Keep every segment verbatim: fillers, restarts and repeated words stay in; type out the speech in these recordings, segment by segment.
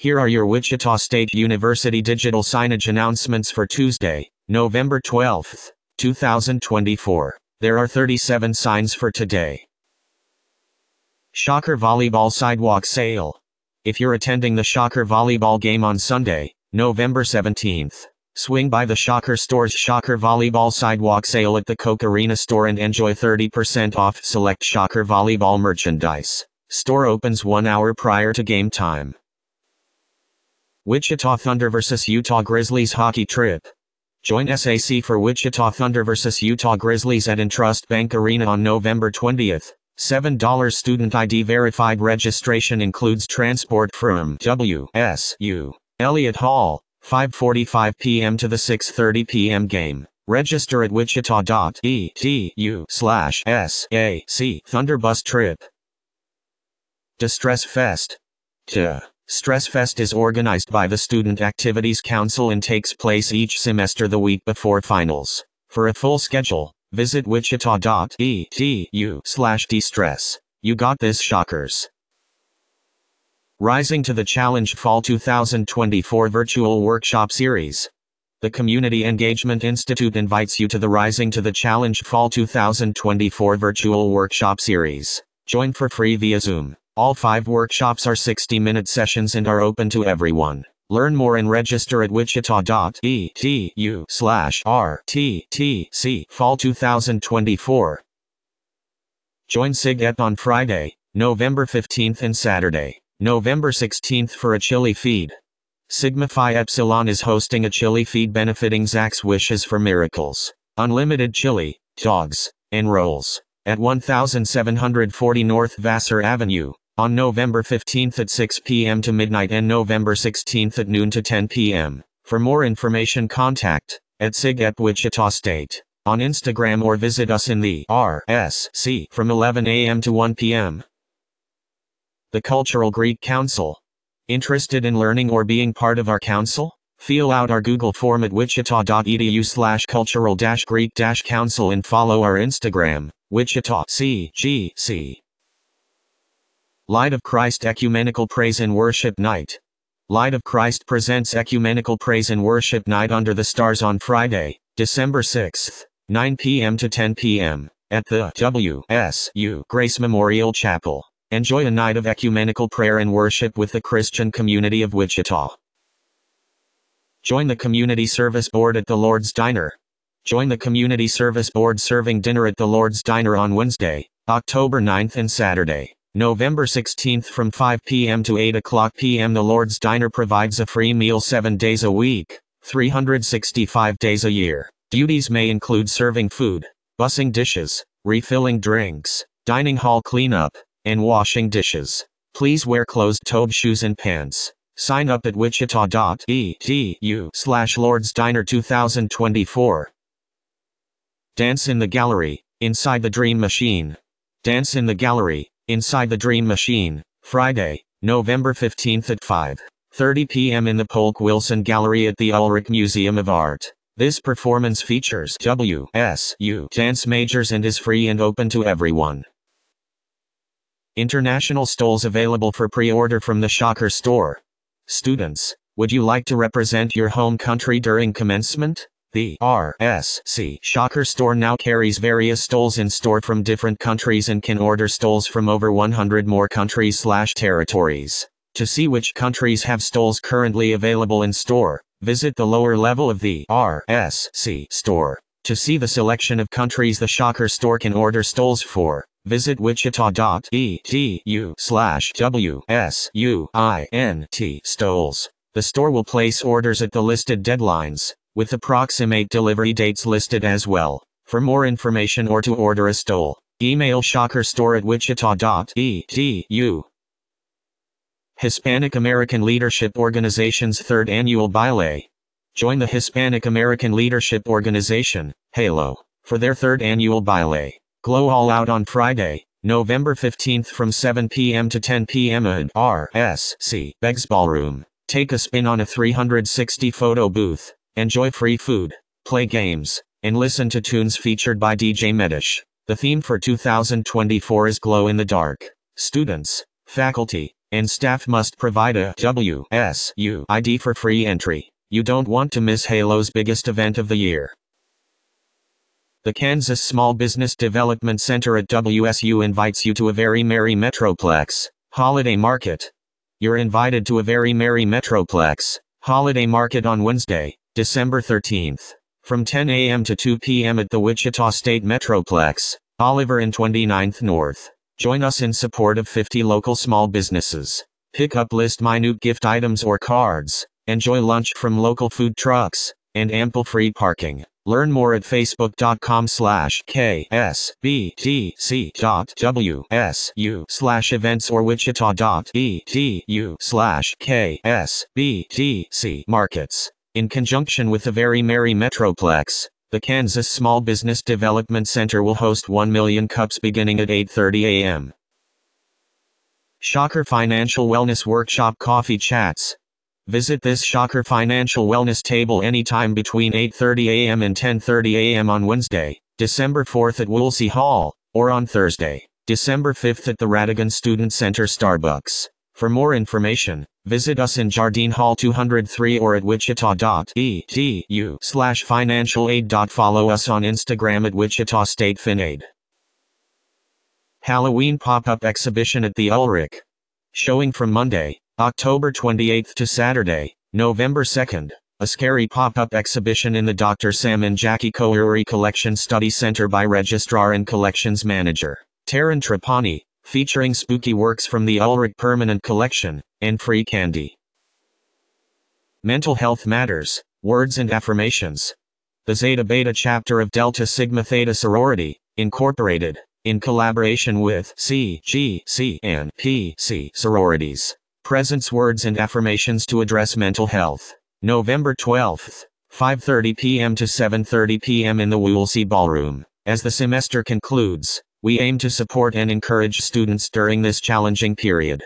Here are your Wichita State University digital signage announcements for Tuesday, November twelfth, two thousand twenty-four. There are thirty-seven signs for today. Shocker Volleyball Sidewalk Sale. If you're attending the Shocker Volleyball game on Sunday, November seventeenth, swing by the Shocker Store's Shocker Volleyball Sidewalk Sale at the Koch Arena store and enjoy thirty percent off select Shocker Volleyball merchandise. Store opens one hour prior to game time. Wichita Thunder versus Utah Grizzlies Hockey Trip. Join S A C for Wichita Thunder versus Utah Grizzlies at Intrust Bank Arena on November twentieth. seven dollars student I D verified registration includes transport from W S U Elliott Hall, five forty-five p m to the six thirty p m game. Register at wichita dot e d u slash S A C Thunder Bus Trip. Distress Fest. Duh. Stress Fest is organized by the Student Activities Council and takes place each semester the week before finals. For a full schedule, visit wichita dot e d u slash distress. You got this, Shockers. Rising to the Challenge Fall two thousand twenty-four Virtual Workshop Series. The Community Engagement Institute invites you to the Rising to the Challenge Fall two thousand twenty-four Virtual Workshop Series. Join for free via Zoom. All five workshops are sixty minute sessions and are open to everyone. Learn more and register at wichita dot e d u slash r t t c Fall two thousand twenty-four. Join SIGEP on Friday, November fifteenth and Saturday, November sixteenth for a chili feed. Sigma Phi Epsilon is hosting a chili feed benefiting Zach's Wishes for Miracles. Unlimited chili, dogs, and rolls. At seventeen forty North Vassar Avenue. On November fifteenth at six p m to midnight and November sixteenth at noon to ten p m For more information, contact at SIGEP Wichita State on Instagram or visit us in the R S C from eleven a m to one p m The Cultural Greek Council. Interested in learning or being part of our council? Fill out our Google form at wichita dot e d u slash cultural dash greek dash council and follow our Instagram, Wichita C G C. Light of Christ Ecumenical Praise and Worship Night. Light of Christ presents Ecumenical Praise and Worship Night under the stars on Friday, December sixth, nine p m to ten p m at the W S U Grace Memorial Chapel. Enjoy a night of ecumenical prayer and worship with the Christian community of Wichita. Join the Community Service Board at the Lord's Diner. Join the Community Service Board serving dinner at the Lord's Diner on Wednesday, October ninth and Saturday, November sixteenth from five p m to eight o'clock p m The Lord's Diner provides a free meal seven days a week, three hundred sixty-five days a year. Duties may include serving food, bussing dishes, refilling drinks, dining hall cleanup, and washing dishes. Please wear closed-toed shoes and pants. Sign up at wichita dot e d u slash Lord's Diner two thousand twenty-four. Dance in the Gallery, Inside the Dream Machine. Dance in the Gallery, Inside the Dream Machine, Friday, November fifteenth at five thirty p m in the Polk Wilson Gallery at the Ulrich Museum of Art. This performance features W S U dance majors and is free and open to everyone. International stalls available for pre-order from the Shocker store. Students, would you like to represent your home country during commencement? The R S C Shocker store now carries various stalls in store from different countries and can order stalls from over one hundred more countries slash territories. To see which countries have stalls currently available in store, visit the lower level of the R S C store. To see the selection of countries the Shocker store can order stalls for, visit wichita dot e d u slash W S U I N T stalls. The store will place orders at the listed deadlines, with approximate delivery dates listed as well. For more information or to order a stall, email shockerstore at wichita dot e d u. Hispanic American Leadership Organization's third annual Baile. Join the Hispanic American Leadership Organization, HALO, for their third annual Baile. Glow all out on Friday, November fifteenth from seven p m to ten p m at R S C Beggs Ballroom. Take a spin on a three hundred sixty photo booth. Enjoy free food, play games, and listen to tunes featured by D J Medish. The theme for two thousand twenty-four is Glow in the Dark. Students, faculty, and staff must provide a W S U I D for free entry. You don't want to miss Halo's biggest event of the year. The Kansas Small Business Development Center at W S U invites you to a very merry Metroplex holiday market. You're invited to a very merry Metroplex holiday market on Wednesday, December thirteenth, from ten a m to two p m at the Wichita State Metroplex, Oliver and twenty-ninth North. Join us in support of fifty local small businesses. Pick up list minute gift items or cards. Enjoy lunch from local food trucks, and ample free parking. Learn more at facebook.com slash ksbtc.wsu slash events or wichita.edu slash ksbtc markets. In conjunction with the Very Merry Metroplex, the Kansas Small Business Development Center will host one million cups beginning at eight thirty a m Shocker Financial Wellness Workshop Coffee Chats. Visit this Shocker Financial Wellness table anytime between eight thirty a m and ten thirty a m on Wednesday, December fourth at Woolsey Hall, or on Thursday, December fifth at the Radigan Student Center Starbucks. For more information, visit us in Jardine Hall two oh three or at wichita.edu slash financial aid. Follow us on Instagram at Wichita State FinAid. Halloween Pop-Up Exhibition at the Ulrich. Showing from Monday, October twenty-eighth to Saturday, November second, a scary pop-up exhibition in the Doctor Sam and Jackie Kohuri Collection Study Center by Registrar and Collections Manager Taryn Trapani, featuring spooky works from the Ulrich Permanent Collection, and free candy. Mental Health Matters, Words and Affirmations. The Zeta Beta chapter of Delta Sigma Theta Sorority, Incorporated, in collaboration with C G C and P C sororities, presents words and affirmations to address mental health. November twelfth, five thirty p m to seven thirty p m in the Woolsey Ballroom. As the semester concludes, we aim to support and encourage students during this challenging period.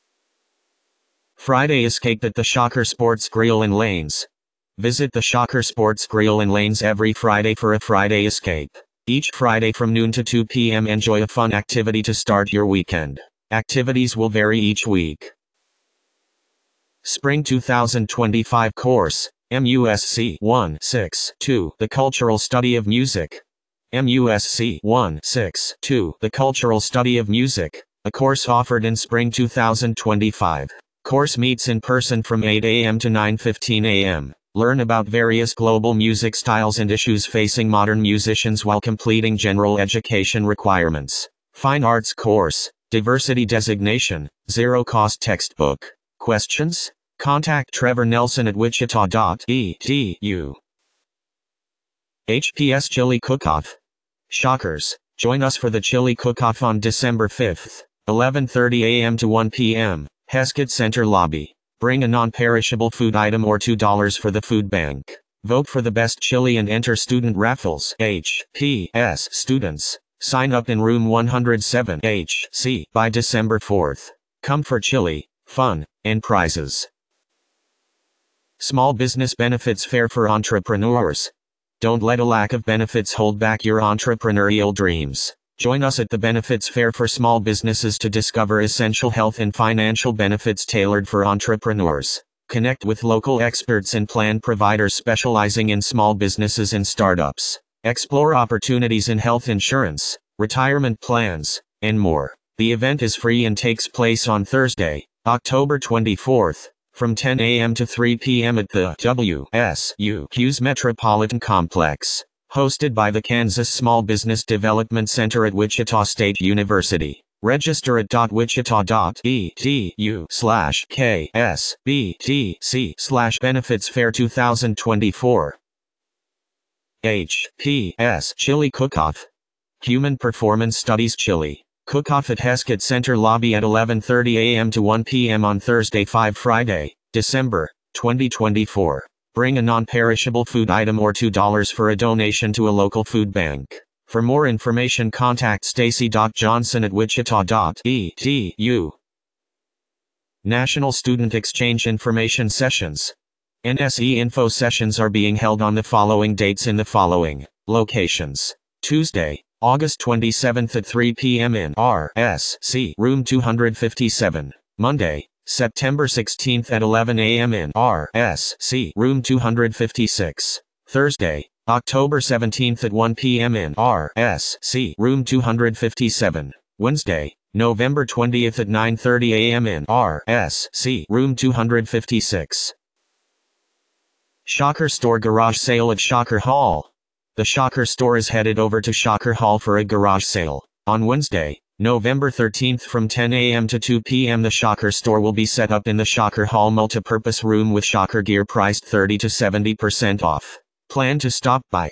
Friday Escape at the Shocker Sports Grill in Lanes. Visit the Shocker Sports Grill in Lanes every Friday for a Friday Escape. Each Friday from noon to two p m enjoy a fun activity to start your weekend. Activities will vary each week. Spring two thousand twenty-five course, M U S C one sixty-two, The Cultural Study of Music. M U S C one sixty-two, The Cultural Study of Music, a course offered in spring two thousand twenty-five. Course meets in person from eight a m to nine fifteen a m Learn about various global music styles and issues facing modern musicians while completing general education requirements. Fine Arts course, Diversity Designation, zero-cost textbook. Questions? Contact Trevor Nelson at wichita dot e d u. H P S Chili Cook-Off. Shockers, join us for the Chili Cook-Off on December fifth, eleven thirty a m to one p m, Heskett Center Lobby. Bring a non-perishable food item or two dollars for the food bank. Vote for the best chili and enter student raffles. H P S students, sign up in room one oh seven H C by December fourth. Come for chili, fun, and prizes. Small Business Benefits Fair for Entrepreneurs. Don't let a lack of benefits hold back your entrepreneurial dreams. Join us at the Benefits Fair for small businesses to discover essential health and financial benefits tailored for entrepreneurs. Connect with local experts and plan providers specializing in small businesses and startups. Explore opportunities in health insurance, retirement plans, and more. The event is free and takes place on Thursday, October twenty-fourth, from ten a m to three p m at the W S U Hughes Metropolitan Complex. Hosted by the Kansas Small Business Development Center at Wichita State University. Register at wichita.edu slash ksbtc slash benefits fair two thousand twenty-four. H P S Chili Cook-Off. Human Performance Studies Chili Cook-Off at Heskett Center Lobby at eleven thirty a m to one p m on Thursday five Friday, December twenty twenty-four. Bring a non-perishable food item or two dollars for a donation to a local food bank. For more information contact Stacy Johnson at wichita dot e d u. National Student Exchange Information Sessions. N S E Info sessions are being held on the following dates in the following locations. Tuesday, August twenty-seventh at three p m in R S C Room two fifty-seven. Monday, September sixteenth at eleven a m in R S C Room two fifty-six. Thursday, October seventeenth at one p m in R S C Room two fifty-seven. Wednesday, November twentieth at nine thirty a m in R S C Room two fifty-six. Shocker Store Garage Sale at Shocker Hall. The Shocker Store is headed over to Shocker Hall for a garage sale. On Wednesday, November thirteenth from ten a m to two p m the Shocker Store will be set up in the Shocker Hall multipurpose room with Shocker gear priced thirty to seventy percent off. Plan to stop by.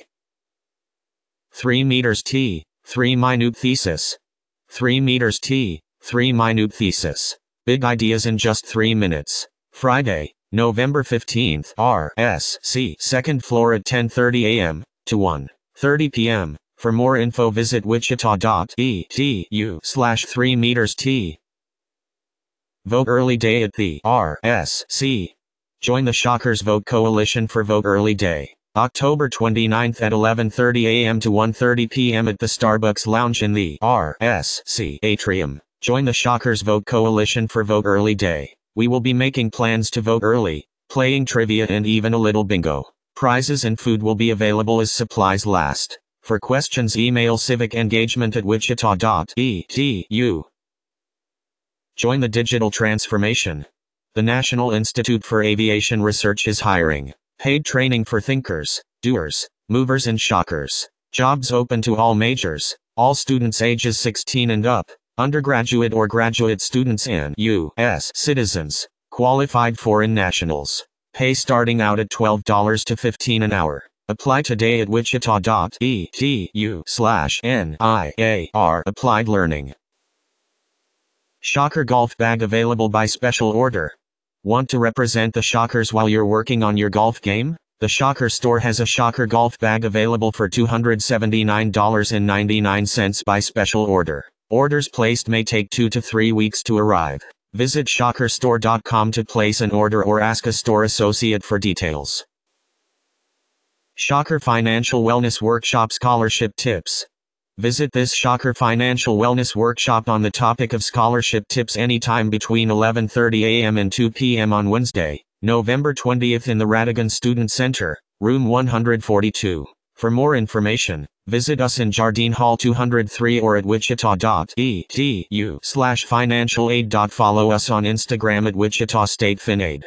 three meters T, three minute thesis. three meters T, three minute thesis. Big ideas in just three minutes. Friday, November fifteenth, R S C second floor at ten thirty a m to one thirty p m For more info visit wichita dot e d u slash three meters T. Vote Early Day at the R S C. Join the Shockers Vote Coalition for Vote Early Day, October twenty-ninth at eleven thirty a m to one thirty p m at the Starbucks Lounge in the R S C Atrium. Join the Shockers Vote Coalition for Vote Early Day. We will be making plans to vote early, playing trivia and even a little bingo. Prizes and food will be available as supplies last. For questions, email civicengagement at wichita dot e d u. Join the digital transformation. The National Institute for Aviation Research is hiring. Paid training for thinkers, doers, movers and shockers. Jobs open to all majors, all students ages sixteen and up, undergraduate or graduate students and U S citizens, qualified foreign nationals. Pay starting out at twelve dollars to fifteen dollars an hour. Apply today at wichita dot e d u slash N I A R Applied Learning. Shocker Golf Bag available by special order. Want to represent the Shockers while you're working on your golf game? The Shocker Store has a Shocker Golf Bag available for two hundred seventy-nine dollars and ninety-nine cents by special order. Orders placed may take two to three weeks to arrive. Visit shocker store dot com to place an order or ask a store associate for details. Shocker Financial Wellness Workshop Scholarship Tips. Visit this Shocker Financial Wellness Workshop on the topic of scholarship tips anytime between eleven thirty a m and two p m on Wednesday, November twentieth in the Radigan Student Center, room one forty-two. For more information, visit us in Jardine Hall two oh three or at wichita dot e d u slash financial aid. Follow us on Instagram at Wichita State FinAid.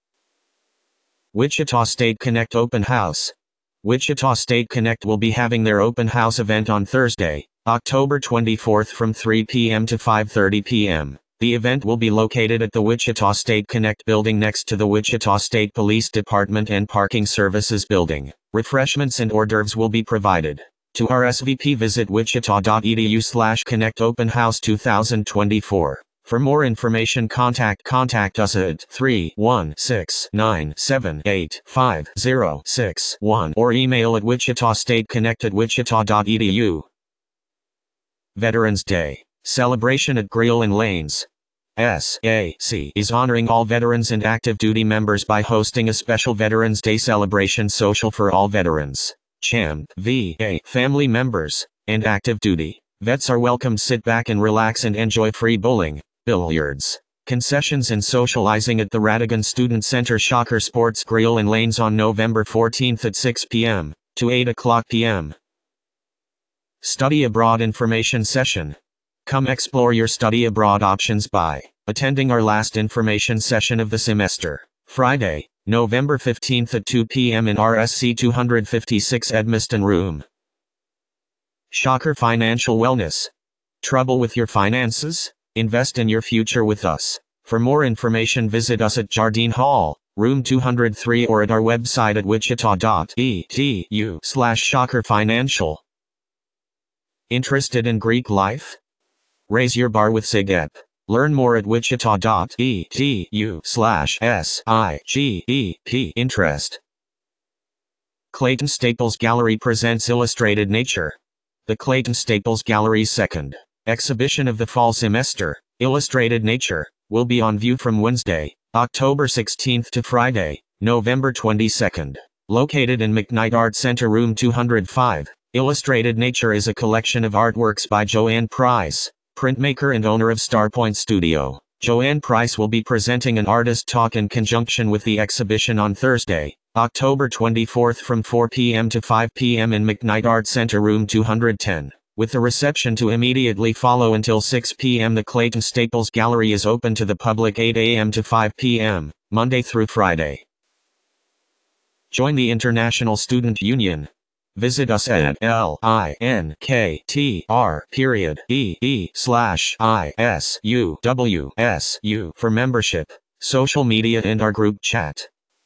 Wichita State Connect Open House. Wichita State Connect will be having their open house event on Thursday, October twenty-fourth from three p m to five thirty p m The event will be located at the Wichita State Connect building next to the Wichita State Police Department and Parking Services building. Refreshments and hors d'oeuvres will be provided. To R S V P visit wichita dot e d u slash connect open house two thousand twenty-four. For more information contact contact us at three one six nine seven eight five zero six one or email at wichita state connect at wichita dot e d u. Veterans Day celebration at Grill and Lanes. S A C is honoring all veterans and active duty members by hosting a special Veterans Day celebration social for all veterans, C H A M, V A, family members, and active duty. Vets are welcome. Sit back and relax and enjoy free bowling, billiards, concessions and socializing at the Radigan Student Center Shocker Sports Grill and Lanes on November fourteenth at six p m to eight o'clock p m Study Abroad Information Session. Come explore your study abroad options by attending our last information session of the semester. Friday, November fifteenth at two p m in R S C two fifty-six Edmiston Room. Shocker Financial Wellness. Trouble with your finances? Invest in your future with us. For more information visit us at Jardine Hall, room two oh three or at our website at wichita dot e d u slash shocker financial. Interested in Greek life? Raise your bar with SIGEP. Learn more at wichita dot e d u slash S I G E P interest. Clayton Staples Gallery presents Illustrated Nature. The Clayton Staples Gallery's second exhibition of the fall semester, Illustrated Nature, will be on view from Wednesday, October sixteenth to Friday, November twenty-second. Located in McKnight Art Center room two oh five, Illustrated Nature is a collection of artworks by Joanne Price, printmaker and owner of Starpoint Studio. Joanne Price will be presenting an artist talk in conjunction with the exhibition on Thursday, October twenty-fourth from four p m to five p m in McKnight Art Center Room two hundred ten, with the reception to immediately follow until six p m The Clayton Staples Gallery is open to the public eight a m to five p m, Monday through Friday. Join the International Student Union. Visit us at linktr period ee slash isuwsu for membership, social media and our group chat.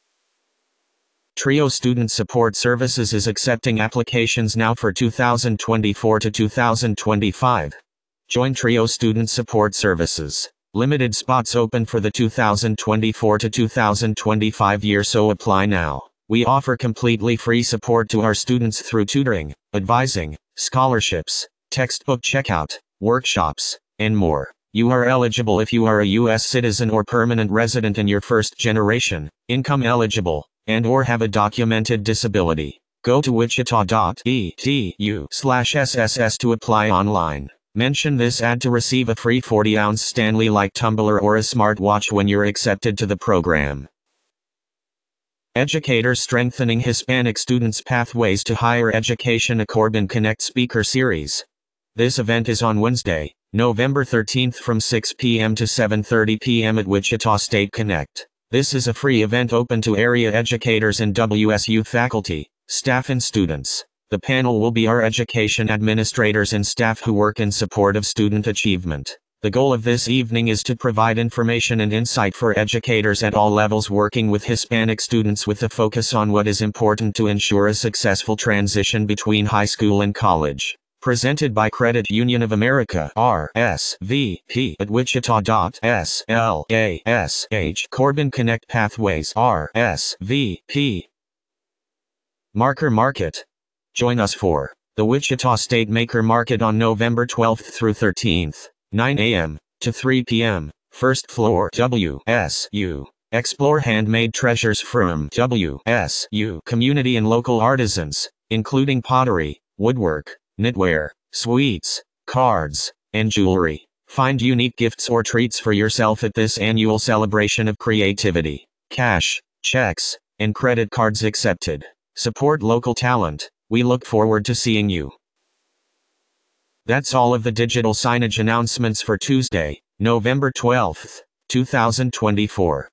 Trio Student Support Services is accepting applications now for two thousand twenty-four to two thousand twenty-five. Join Trio Student Support Services. Limited spots open for the two thousand twenty-four to two thousand twenty-five year, so apply now. We offer completely free support to our students through tutoring, advising, scholarships, textbook checkout, workshops, and more. You are eligible if you are a U S citizen or permanent resident in your first generation, income eligible, and or have a documented disability. Go to wichita dot e d u slash s s s to apply online. Mention this ad to receive a free forty ounce Stanley Light tumbler or a smartwatch when you're accepted to the program. Educators Strengthening Hispanic Students' Pathways to Higher Education, a Corbin Connect speaker series. This event is on Wednesday, November thirteenth from six p m to seven thirty p m at Wichita State Connect. This is a free event open to area educators and W S U faculty, staff and students. The panel will be our education administrators and staff who work in support of student achievement. The goal of this evening is to provide information and insight for educators at all levels working with Hispanic students, with a focus on what is important to ensure a successful transition between high school and college. Presented by Credit Union of America R S V P at wichita dot slash Corbin Connect Pathways R S V P. Marker Market. Join us for the Wichita State Maker Market on November twelfth through thirteenth. nine a m to three p m, first floor W S U. Explore handmade treasures from W S U community and local artisans, including pottery, woodwork, knitwear, sweets, cards, and jewelry. Find unique gifts or treats for yourself at this annual celebration of creativity. Cash, checks, and credit cards accepted. Support local talent. We look forward to seeing you. That's all of the digital signage announcements for Tuesday, November twelfth, two thousand twenty-four.